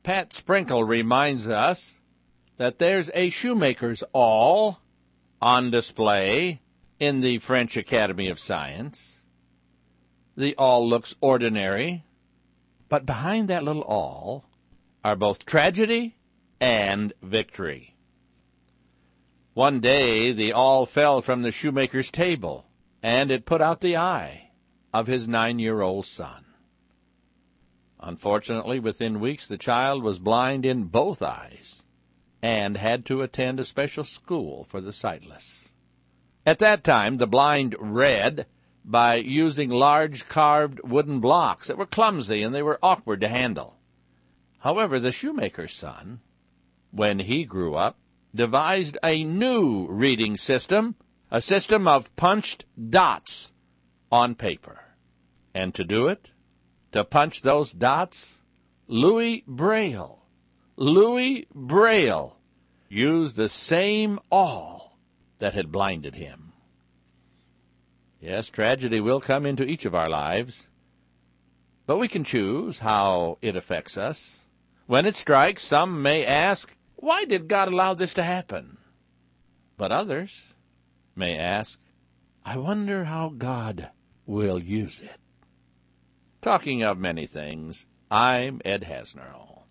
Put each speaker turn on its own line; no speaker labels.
Pat Sprinkle reminds us that there's a shoemaker's awl on display in the French Academy of Science. The awl looks ordinary, but behind that little awl are both tragedy and victory. One day the awl fell from the shoemaker's table, and it put out the eye of his 9-year-old son. Unfortunately, within weeks the child was blind in both eyes and had to attend a special school for the sightless. At that time, the blind read by using large carved wooden blocks that were clumsy and they were awkward to handle. However, the shoemaker's son, when he grew up, devised a new reading system, a system of punched dots on paper. And to do it, to punch those dots, Louis Braille used the same awl that had blinded him. Yes, tragedy will come into each of our lives, but we can choose how it affects us. When it strikes, some may ask, why did God allow this to happen? But others may ask, I wonder how God will use it. Talking of many things, I'm Ed Hasnerl.